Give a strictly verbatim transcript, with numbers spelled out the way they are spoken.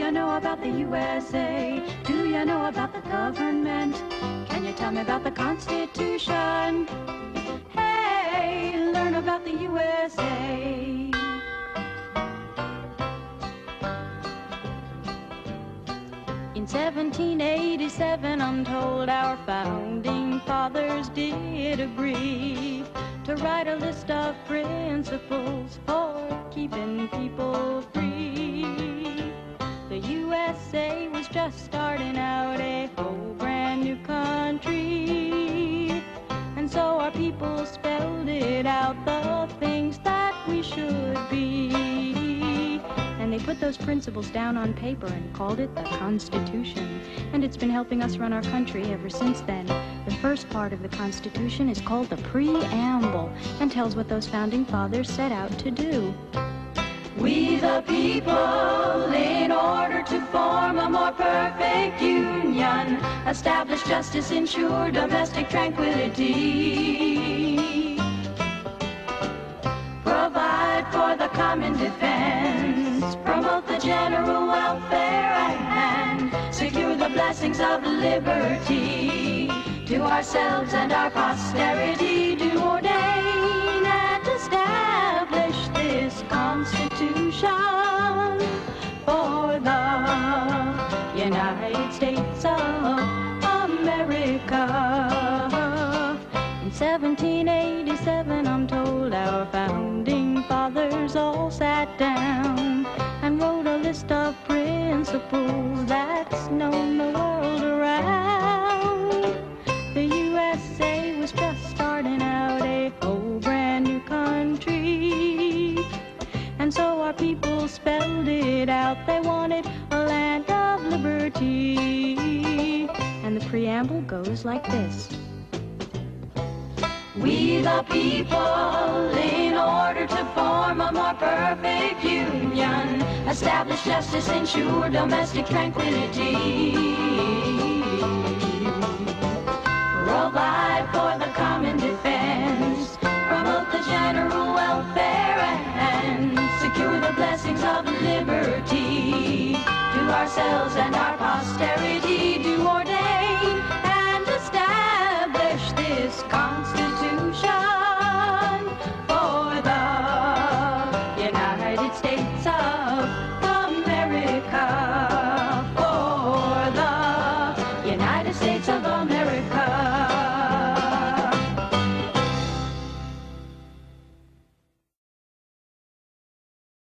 you know about the U S A? Do you know about the government? Can you tell me about the Constitution? Hey, learn about the U S A. In seventeen eighty-seven, I'm told our founding fathers did agree to write a list of principles for keeping people free. The U S A was just starting out, a whole brand new country, and so our people spelled it out, the things that we should be. And they put those principles down on paper and called it the Constitution. And it's been helping us run our country ever since then. The first part of the Constitution is called the Preamble and tells what those founding fathers set out to do. We the people, in order to form a more perfect union, establish justice, ensure domestic tranquility, provide for the common defense, promote the general welfare, and secure the blessings of liberty to ourselves and our posterity, do ordain and establish this Constitution for the United States of America. In seventeen eighty-seven, I'm told our founding fathers all sat down and wrote a list of principles that's known the world around. The U S A was just starting out, a whole brand new country, and so our people spelled it out. They wanted a land of liberty, and the preamble goes like this. We the people, in order to form a more perfect union, establish justice, ensure domestic tranquility, provide for the common defense, promote the general welfare, and secure the blessings of liberty to ourselves and our posterity, do ordain and establish this Constitution for the United States of